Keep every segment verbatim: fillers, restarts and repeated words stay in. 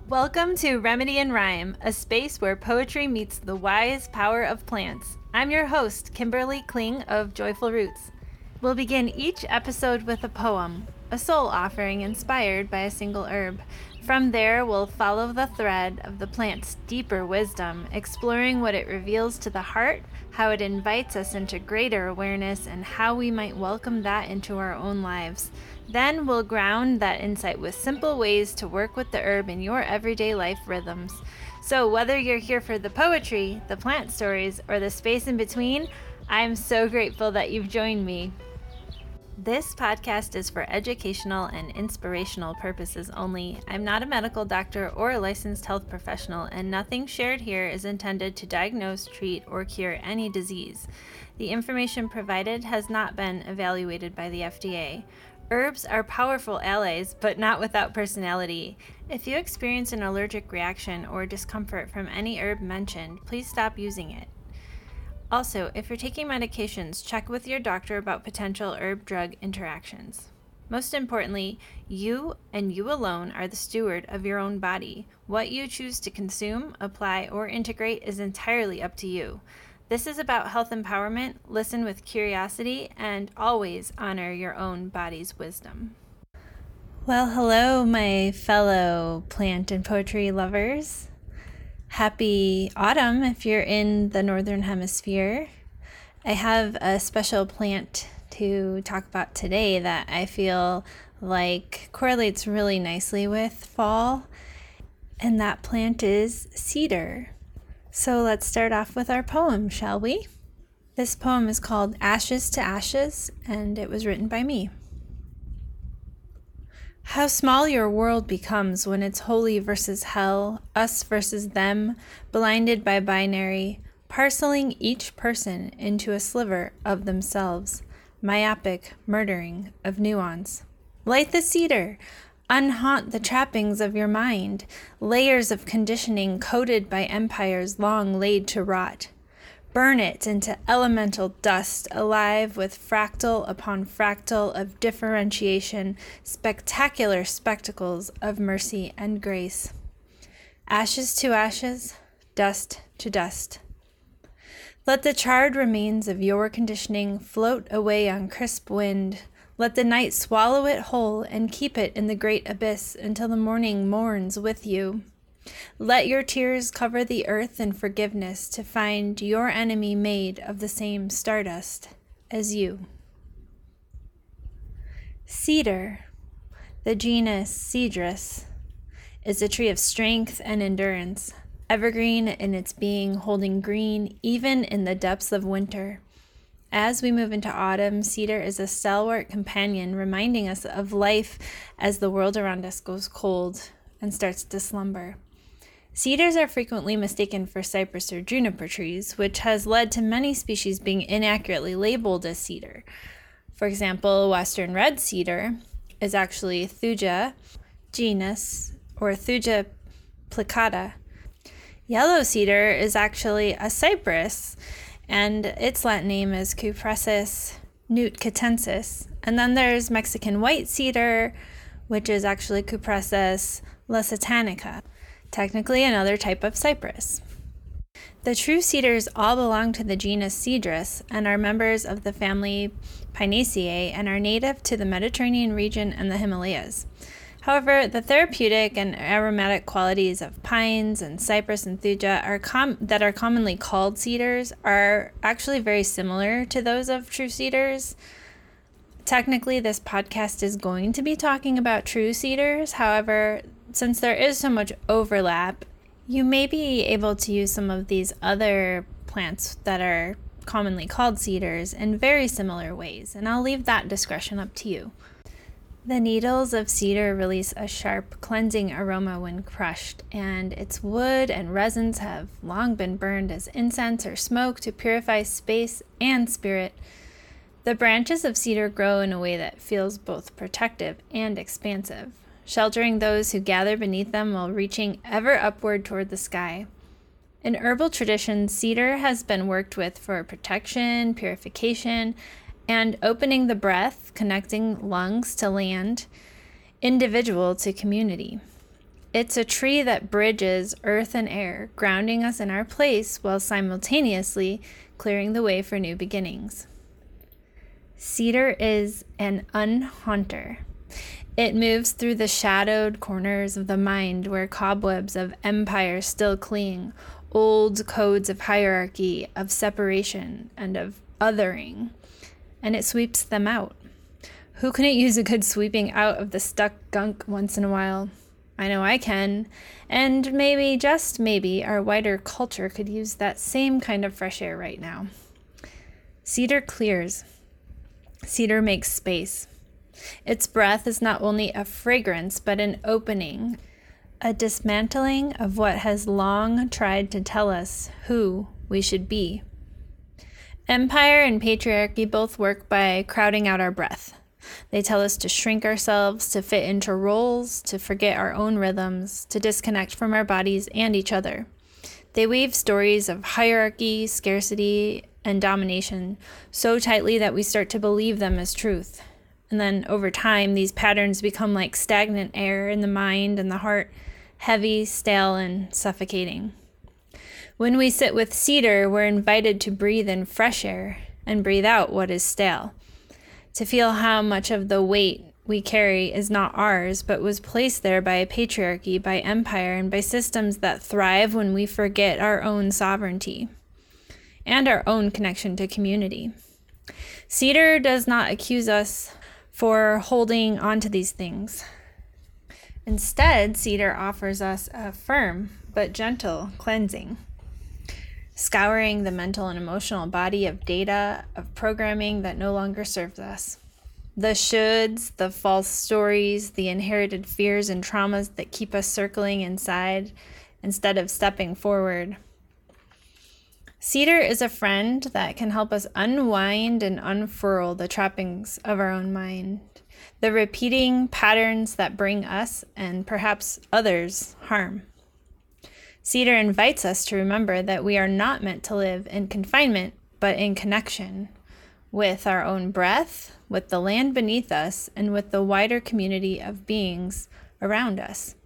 Welcome to Remedy and Rhyme, a space where poetry meets the wise power of plants. I'm your host, Kimberly Kling of Joyful Roots. We'll begin each episode with a poem, a soul offering inspired by a single herb. From there, we'll follow the thread of the plant's deeper wisdom, exploring what it reveals to the heart, how it invites us into greater awareness, and how we might welcome that into our own lives. Then we'll ground that insight with simple ways to work with the herb in your everyday life rhythms. So whether you're here for the poetry, the plant stories, or the space in between, I'm so grateful that you've joined me. This podcast is for educational and inspirational purposes only. I'm not a medical doctor or a licensed health professional, and nothing shared here is intended to diagnose, treat, or cure any disease. The information provided has not been evaluated by the F D A. Herbs are powerful allies, but not without personality. If you experience an allergic reaction or discomfort from any herb mentioned, please stop using it. Also, if you're taking medications, check with your doctor about potential herb-drug interactions. Most importantly, you and you alone are the steward of your own body. What you choose to consume, apply, or integrate is entirely up to you. This is about health empowerment. Listen with curiosity and always honor your own body's wisdom. Well, hello, my fellow plant and poetry lovers. Happy autumn if you're in the Northern Hemisphere. I have a special plant to talk about today that I feel like correlates really nicely with fall, and that plant is cedar. So let's start off with our poem, shall we? This poem is called Ashes to Ashes, and it was written by me. How small your world becomes when it's holy versus hell, us versus them, blinded by binary, parceling each person into a sliver of themselves, myopic murdering of nuance. Light the cedar, unhaunt the trappings of your mind, layers of conditioning coated by empires long laid to rot. Burn it into elemental dust, alive with fractal upon fractal of differentiation, spectacular spectacles of mercy and grace. Ashes to ashes, dust to dust. Let the charred remains of your conditioning float away on crisp wind. Let the night swallow it whole and keep it in the great abyss until the morning mourns with you. Let your tears cover the earth in forgiveness to find your enemy made of the same stardust as you. Cedar, the genus Cedrus, is a tree of strength and endurance, evergreen in its being, holding green even in the depths of winter. As we move into autumn, cedar is a stalwart companion, reminding us of life as the world around us goes cold and starts to slumber. Cedars are frequently mistaken for cypress or juniper trees, which has led to many species being inaccurately labeled as cedar. For example, western red cedar is actually Thuja genus or Thuja plicata. Yellow cedar is actually a cypress, and its Latin name is Cupressus nootkatensis. And then there's Mexican white cedar, which is actually Cupressus lusitanica, technically another type of cypress. The true cedars all belong to the genus Cedrus and are members of the family Pinaceae and are native to the Mediterranean region and the Himalayas. However, the therapeutic and aromatic qualities of pines and cypress and thuja are com- that are commonly called cedars are actually very similar to those of true cedars. Technically, this podcast is going to be talking about true cedars. However, since there is so much overlap, you may be able to use some of these other plants that are commonly called cedars in very similar ways, and I'll leave that discretion up to you. The needles of cedar release a sharp, cleansing aroma when crushed, and its wood and resins have long been burned as incense or smoke to purify space and spirit. The branches of cedar grow in a way that feels both protective and expansive, sheltering those who gather beneath them while reaching ever upward toward the sky. In herbal traditions, cedar has been worked with for protection, purification, and opening the breath, connecting lungs to land, individual to community. It's a tree that bridges earth and air, grounding us in our place while simultaneously clearing the way for new beginnings. Cedar is an unhaunter. It moves through the shadowed corners of the mind where cobwebs of empire still cling, old codes of hierarchy, of separation, and of othering, and it sweeps them out. Who couldn't use a good sweeping out of the stuck gunk once in a while? I know I can, and maybe, just maybe, our wider culture could use that same kind of fresh air right now. Cedar clears. Cedar makes space. Its breath is not only a fragrance, but an opening, a dismantling of what has long tried to tell us who we should be. Empire and patriarchy both work by crowding out our breath. They tell us to shrink ourselves, to fit into roles, to forget our own rhythms, to disconnect from our bodies and each other. They weave stories of hierarchy, scarcity, and domination so tightly that we start to believe them as truth. And then over time, these patterns become like stagnant air in the mind and the heart, heavy, stale, and suffocating. When we sit with cedar, we're invited to breathe in fresh air and breathe out what is stale. To feel how much of the weight we carry is not ours, but was placed there by a patriarchy, by empire, and by systems that thrive when we forget our own sovereignty and our own connection to community. Cedar does not accuse us for holding onto these things. Instead, cedar offers us a firm but gentle cleansing, scouring the mental and emotional body of data, of programming that no longer serves us. The shoulds, the false stories, the inherited fears and traumas that keep us circling inside instead of stepping forward. Cedar is a friend that can help us unwind and unfurl the trappings of our own mind, the repeating patterns that bring us and perhaps others harm. Cedar invites us to remember that we are not meant to live in confinement, but in connection with our own breath, with the land beneath us, and with the wider community of beings around us.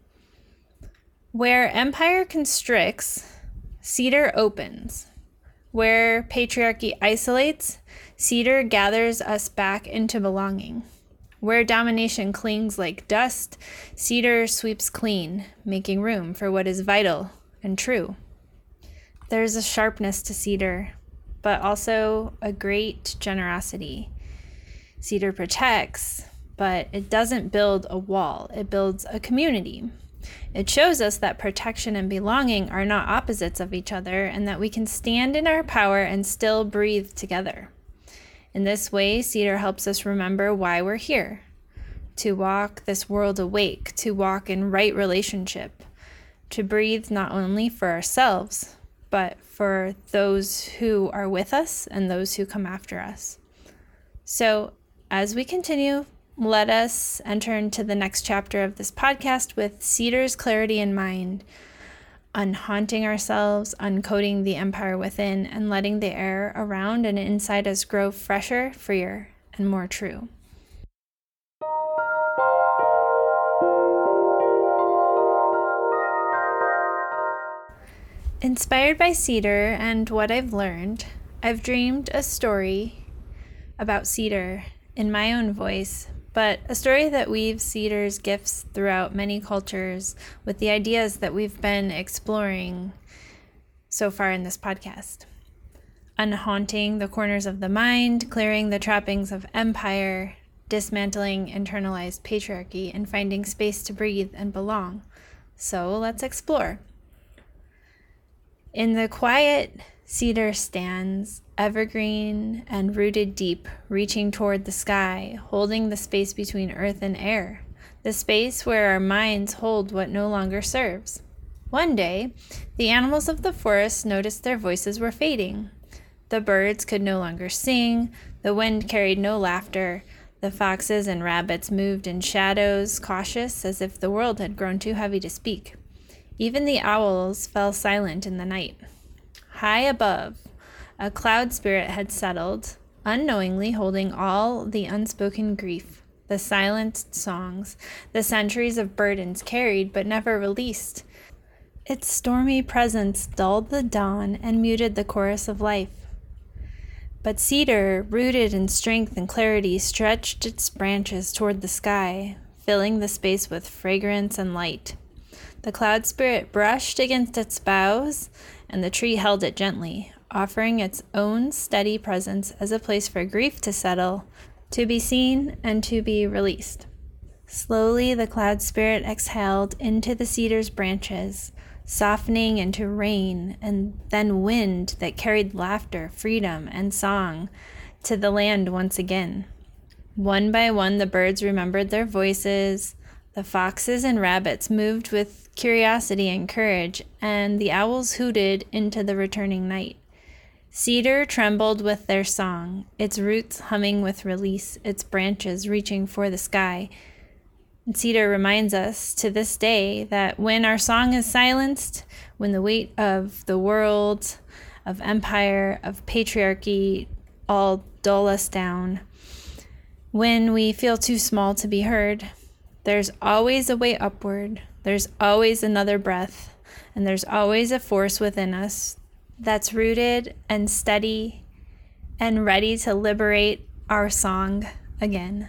Where empire constricts, cedar opens. Where patriarchy isolates, cedar gathers us back into belonging. Where domination clings like dust, cedar sweeps clean, making room for what is vital and true. There's a sharpness to cedar, but also a great generosity. Cedar protects, but it doesn't build a wall. It builds a community. It shows us that protection and belonging are not opposites of each other, and that we can stand in our power and still breathe together. In this way, cedar helps us remember why we're here: to walk this world awake, to walk in right relationship, to breathe not only for ourselves, but for those who are with us and those who come after us. So, as we continue, let us enter into the next chapter of this podcast with cedar's clarity in mind, unhaunting ourselves, uncoding the empire within, and letting the air around and inside us grow fresher, freer, and more true. Inspired by cedar and what I've learned, I've dreamed a story about cedar in my own voice, but a story that weaves cedar's gifts throughout many cultures with the ideas that we've been exploring so far in this podcast. Unhaunting the corners of the mind, clearing the trappings of empire, dismantling internalized patriarchy, and finding space to breathe and belong. So let's explore. In the quiet, cedar stands, evergreen and rooted deep, reaching toward the sky, holding the space between earth and air, the space where our minds hold what no longer serves. One day, the animals of the forest noticed their voices were fading. The birds could no longer sing, the wind carried no laughter, the foxes and rabbits moved in shadows, cautious as if the world had grown too heavy to speak. Even the owls fell silent in the night. High above, a cloud spirit had settled, unknowingly holding all the unspoken grief the silenced songs, the centuries of burdens carried but never released. Its stormy presence dulled the dawn and muted the chorus of life. But cedar, rooted in strength and clarity, stretched its branches toward the sky, filling the space with fragrance and light. The cloud spirit brushed against its boughs, and the tree held it gently, offering its own steady presence as a place for grief to settle, to be seen, and to be released. Slowly, the cloud spirit exhaled into the cedar's branches, softening into rain and then wind that carried laughter, freedom, and song to the land once again. One by one, the birds remembered their voices, the foxes and rabbits moved with curiosity and courage, and the owls hooted into the returning night. Cedar trembled with their song, its roots humming with release, its branches reaching for the sky. And cedar reminds us to this day that when our song is silenced, when the weight of the world, of empire, of patriarchy all dull us down, when we feel too small to be heard, there's always a way upward, there's always another breath, and there's always a force within us that's rooted and steady and ready to liberate our song again.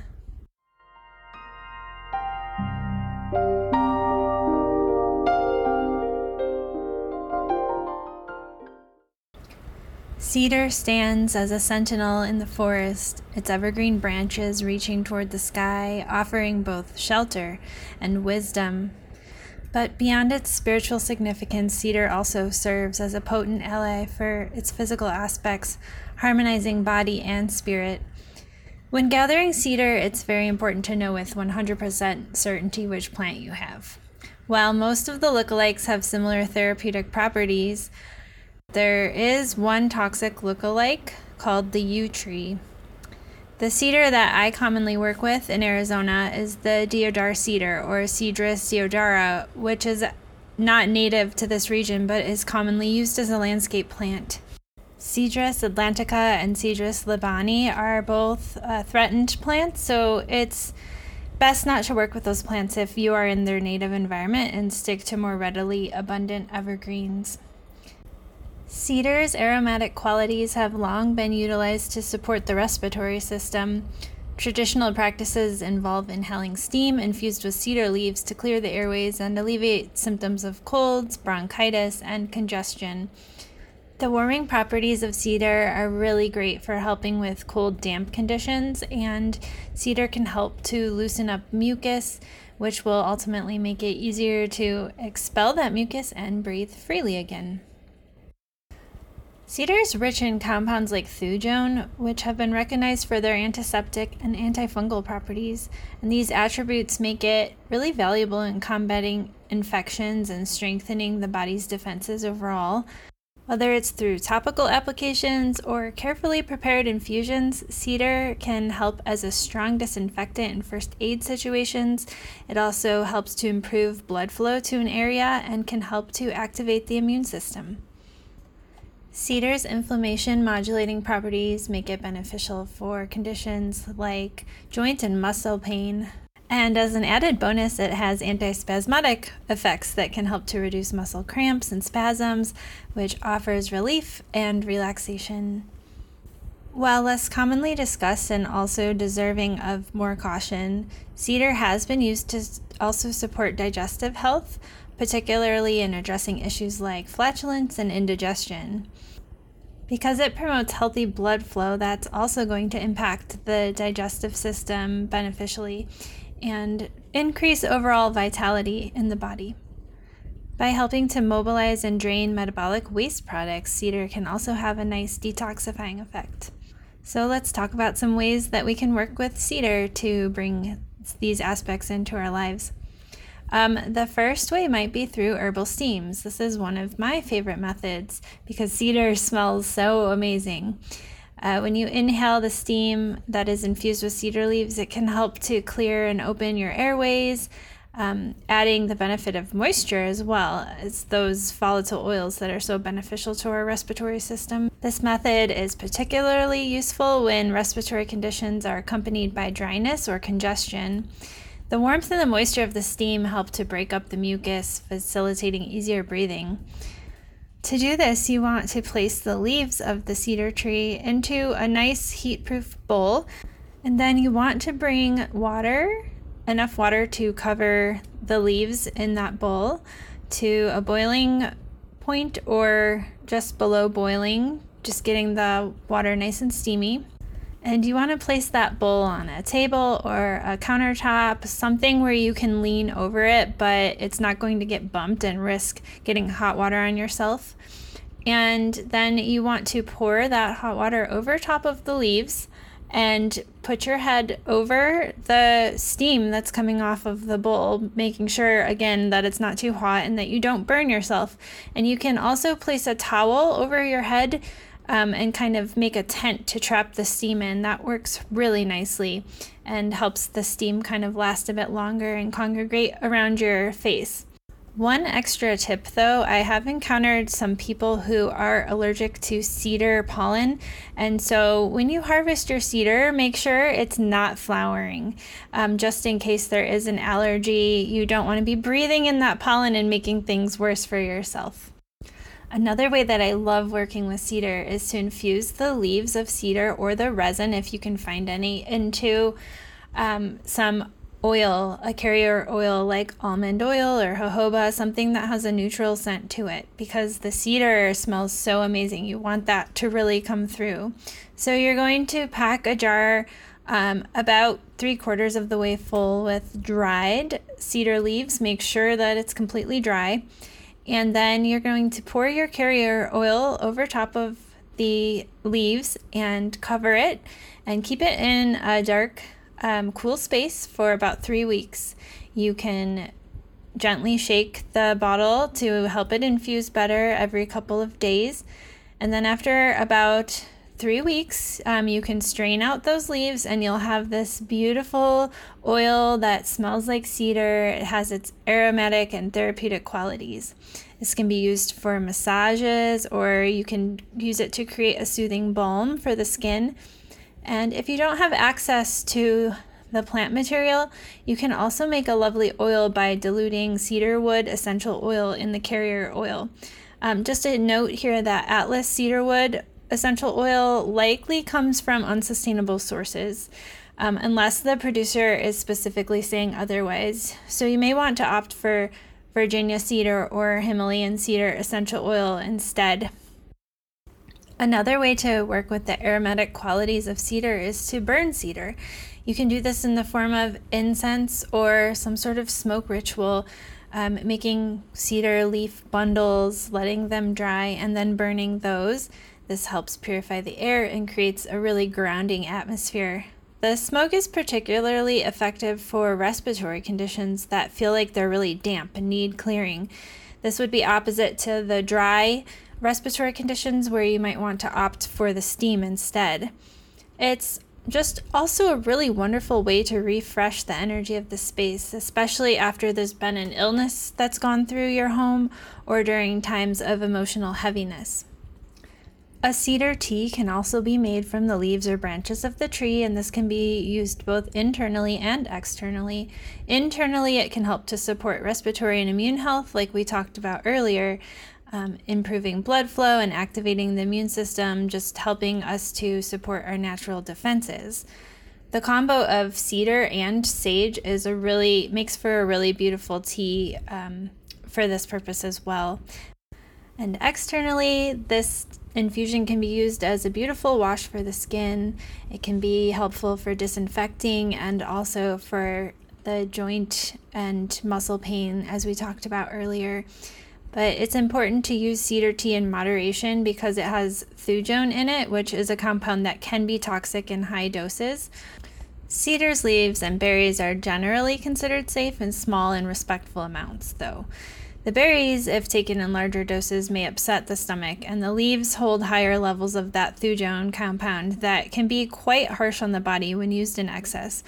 Cedar stands as a sentinel in the forest, its evergreen branches reaching toward the sky, offering both shelter and wisdom. But beyond its spiritual significance, cedar also serves as a potent ally for its physical aspects, harmonizing body and spirit. When gathering cedar, it's very important to know with one hundred percent certainty which plant you have. While most of the lookalikes have similar therapeutic properties, there is one toxic lookalike called the yew tree. The cedar that I commonly work with in Arizona is the deodar cedar, or Cedrus deodara, which is not native to this region but is commonly used as a landscape plant. Cedrus atlantica and Cedrus libani are both uh, threatened plants, so it's best not to work with those plants if you are in their native environment and stick to more readily abundant evergreens. Cedar's aromatic qualities have long been utilized to support the respiratory system. Traditional practices involve inhaling steam infused with cedar leaves to clear the airways and alleviate symptoms of colds, bronchitis, and congestion. The warming properties of cedar are really great for helping with cold, damp conditions, and cedar can help to loosen up mucus, which will ultimately make it easier to expel that mucus and breathe freely again. Cedar is rich in compounds like thujone, which have been recognized for their antiseptic and antifungal properties, and these attributes make it really valuable in combating infections and strengthening the body's defenses overall. Whether it's through topical applications or carefully prepared infusions, cedar can help as a strong disinfectant in first aid situations. It also helps to improve blood flow to an area and can help to activate the immune system. Cedar's inflammation modulating properties make it beneficial for conditions like joint and muscle pain. And as an added bonus, it has antispasmodic effects that can help to reduce muscle cramps and spasms, which offers relief and relaxation. While less commonly discussed and also deserving of more caution, cedar has been used to also support digestive health, particularly in addressing issues like flatulence and indigestion. Because it promotes healthy blood flow, that's also going to impact the digestive system beneficially and increase overall vitality in the body. By helping to mobilize and drain metabolic waste products, cedar can also have a nice detoxifying effect. So let's talk about some ways that we can work with cedar to bring these aspects into our lives. Um, the first way might be through herbal steams. This is one of my favorite methods because cedar smells so amazing. Uh, when you inhale the steam that is infused with cedar leaves, it can help to clear and open your airways, um, adding the benefit of moisture as well as those volatile oils that are so beneficial to our respiratory system. This method is particularly useful when respiratory conditions are accompanied by dryness or congestion. The warmth and the moisture of the steam help to break up the mucus, facilitating easier breathing. To do this, you want to place the leaves of the cedar tree into a nice heat-proof bowl, and then you want to bring water, enough water to cover the leaves in that bowl, to a boiling point or just below boiling, just getting the water nice and steamy. And you want to place that bowl on a table or a countertop, something where you can lean over it, but it's not going to get bumped and risk getting hot water on yourself. And then you want to pour that hot water over top of the leaves and put your head over the steam that's coming off of the bowl, making sure, again, that it's not too hot and that you don't burn yourself. And you can also place a towel over your head Um, and kind of make a tent to trap the steam in. That works really nicely and helps the steam kind of last a bit longer and congregate around your face. One extra tip though, I have encountered some people who are allergic to cedar pollen, and so when you harvest your cedar, make sure it's not flowering, um, just in case there is an allergy. You don't want to be breathing in that pollen and making things worse for yourself. Another way that I love working with cedar is to infuse the leaves of cedar or the resin, if you can find any, into um, some oil, a carrier oil like almond oil or jojoba, something that has a neutral scent to it, because the cedar smells so amazing. You want that to really come through. So you're going to pack a jar um, about three quarters of the way full with dried cedar leaves. Make sure that it's completely dry. And then you're going to pour your carrier oil over top of the leaves and cover it and keep it in a dark, um, cool space for about three weeks. You can gently shake the bottle to help it infuse better every couple of days. And then after about three weeks, um, you can strain out those leaves and you'll have this beautiful oil that smells like cedar. It has its aromatic and therapeutic qualities. This can be used for massages, or you can use it to create a soothing balm for the skin. And if you don't have access to the plant material, you can also make a lovely oil by diluting cedar wood essential oil in the carrier oil. Um, just a note here that Atlas cedarwood essential oil likely comes from unsustainable sources, um, unless the producer is specifically saying otherwise. So you may want to opt for Virginia cedar or Himalayan cedar essential oil instead. Another way to work with the aromatic qualities of cedar is to burn cedar. You can do this in the form of incense or some sort of smoke ritual, um, making cedar leaf bundles, letting them dry, and then burning those. This helps purify the air and creates a really grounding atmosphere. The smoke is particularly effective for respiratory conditions that feel like they're really damp and need clearing. This would be opposite to the dry respiratory conditions where you might want to opt for the steam instead. It's just also a really wonderful way to refresh the energy of the space, especially after there's been an illness that's gone through your home or during times of emotional heaviness. A cedar tea can also be made from the leaves or branches of the tree, and this can be used both internally and externally. Internally, it can help to support respiratory and immune health, like we talked about earlier, um, improving blood flow and activating the immune system, just helping us to support our natural defenses. The combo of cedar and sage is a really makes for a really beautiful tea um, for this purpose as well. And externally, this infusion can be used as a beautiful wash for the skin. It can be helpful for disinfecting and also for the joint and muscle pain, as we talked about earlier. But it's important to use cedar tea in moderation because it has thujone in it, which is a compound that can be toxic in high doses. Cedar's leaves and berries are generally considered safe in small and respectful amounts, though. The berries, if taken in larger doses, may upset the stomach, and the leaves hold higher levels of that thujone compound that can be quite harsh on the body when used in excess.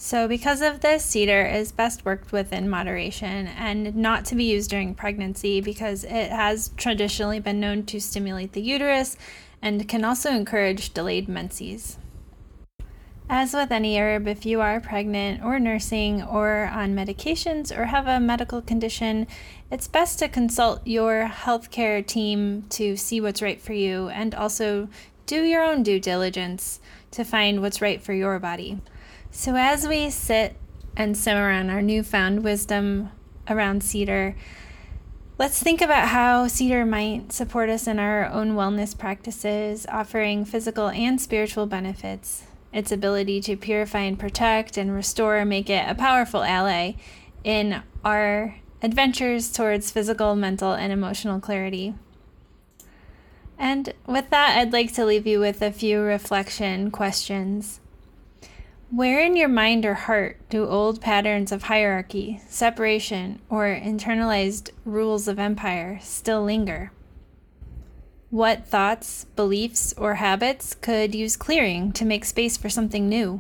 So because of this, cedar is best worked with in moderation and not to be used during pregnancy because it has traditionally been known to stimulate the uterus and can also encourage delayed menses. As with any herb, if you are pregnant or nursing or on medications or have a medical condition, it's best to consult your healthcare team to see what's right for you and also do your own due diligence to find what's right for your body. So as we sit and simmer on our newfound wisdom around cedar, let's think about how cedar might support us in our own wellness practices, offering physical and spiritual benefits. Its ability to purify and protect and restore make it a powerful ally in our adventures towards physical, mental, and emotional clarity. And with that, I'd like to leave you with a few reflection questions. Where in your mind or heart do old patterns of hierarchy, separation, or internalized rules of empire still linger? What thoughts, beliefs, or habits could use clearing to make space for something new?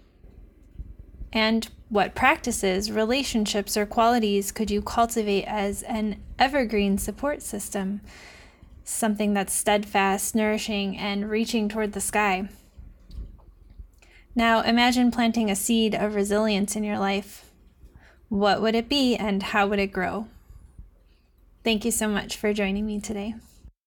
And what practices, relationships, or qualities could you cultivate as an evergreen support system? Something that's steadfast, nourishing, and reaching toward the sky. Now imagine planting a seed of resilience in your life. What would it be and how would it grow? Thank you so much for joining me today.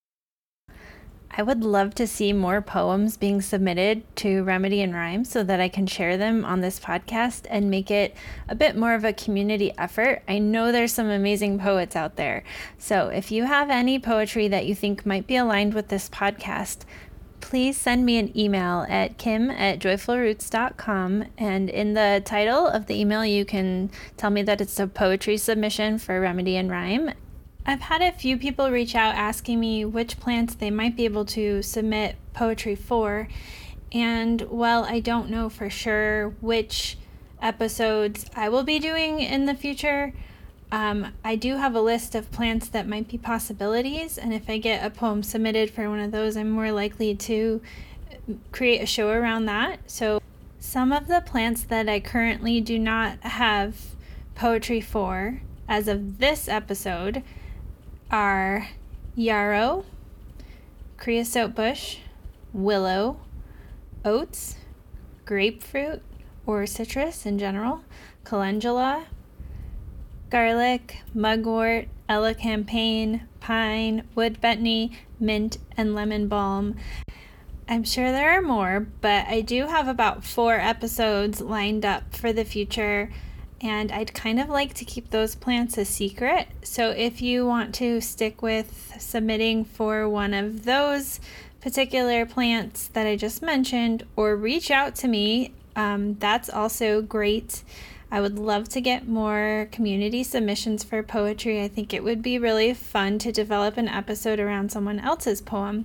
I would love to see more poems being submitted to Remedy and Rhyme so that I can share them on this podcast and make it a bit more of a community effort. I know there's some amazing poets out there. So if you have any poetry that you think might be aligned with this podcast, please send me an email at kim at joyful roots dot com. And in the title of the email, you can tell me that it's a poetry submission for Remedy and Rhyme. I've had a few people reach out asking me which plants they might be able to submit poetry for, and while I don't know for sure which episodes I will be doing in the future, um, I do have a list of plants that might be possibilities, and if I get a poem submitted for one of those, I'm more likely to create a show around that. So some of the plants that I currently do not have poetry for as of this episode are yarrow, creosote bush, willow, oats, grapefruit or citrus in general, calendula, garlic, mugwort, elecampane, pine, wood betony, mint, and lemon balm. I'm sure there are more, but I do have about four episodes lined up for the future, and I'd kind of like to keep those plants a secret. So if you want to stick with submitting for one of those particular plants that I just mentioned, or reach out to me, um, that's also great. I would love to get more community submissions for poetry. I think it would be really fun to develop an episode around someone else's poem.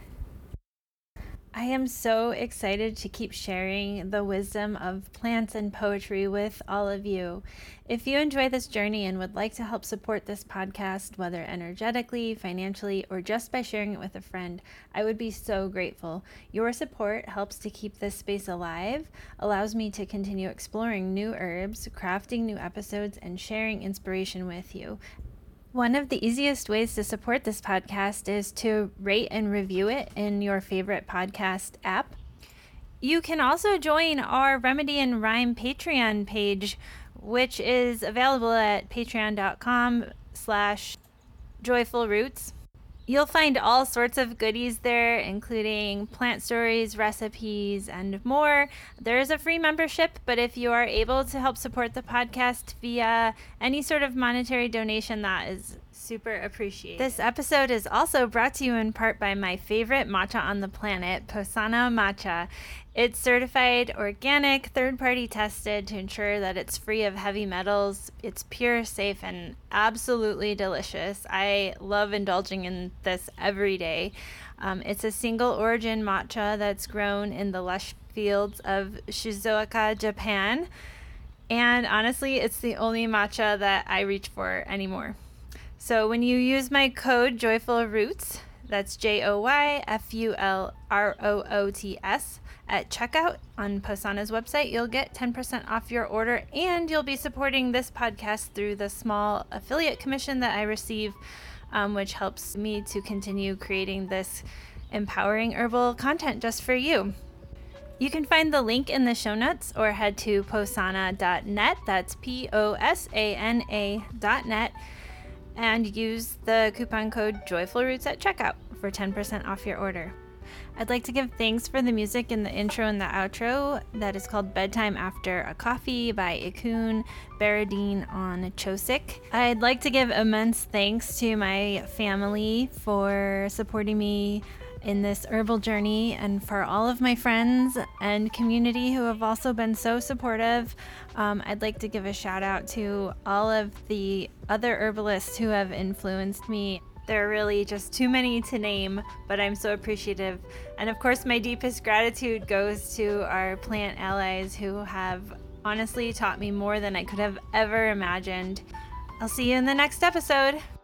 I am so excited to keep sharing the wisdom of plants and poetry with all of you. If you enjoy this journey and would like to help support this podcast, whether energetically, financially, or just by sharing it with a friend, I would be so grateful. Your support helps to keep this space alive, allows me to continue exploring new herbs, crafting new episodes, and sharing inspiration with you. One of the easiest ways to support this podcast is to rate and review it in your favorite podcast app. You can also join our Remedy and Rhyme Patreon page, which is available at patreon.com slash joyful roots. You'll find all sorts of goodies there, including plant stories, recipes, and more. There is a free membership, but if you are able to help support the podcast via any sort of monetary donation, that is super appreciated. This episode is also brought to you in part by my favorite matcha on the planet, Posana Matcha. It's certified organic, third-party tested to ensure that it's free of heavy metals. It's pure, safe, and absolutely delicious. I love indulging in this every day. Um, it's a single origin matcha that's grown in the lush fields of Shizuoka, Japan. And honestly, it's the only matcha that I reach for anymore. So when you use my code Joyful Roots, That's J O Y F U L R O O T S. At checkout on Posana's website, you'll get ten percent off your order, and you'll be supporting this podcast through the small affiliate commission that I receive, um, which helps me to continue creating this empowering herbal content just for you. You can find the link in the show notes or head to posana dot net. That's P O S A N A dot net. And use the coupon code JoyfulRoots at checkout for ten percent off your order. I'd like to give thanks for the music in the intro and the outro that is called Bedtime After a Coffee by Ikun Baradine on Chosik. I'd like to give immense thanks to my family for supporting me in this herbal journey, and for all of my friends and community who have also been so supportive. Um, I'd like to give a shout out to all of the other herbalists who have influenced me. There are really just too many to name, but I'm so appreciative. And of course, my deepest gratitude goes to our plant allies who have honestly taught me more than I could have ever imagined. I'll see you in the next episode.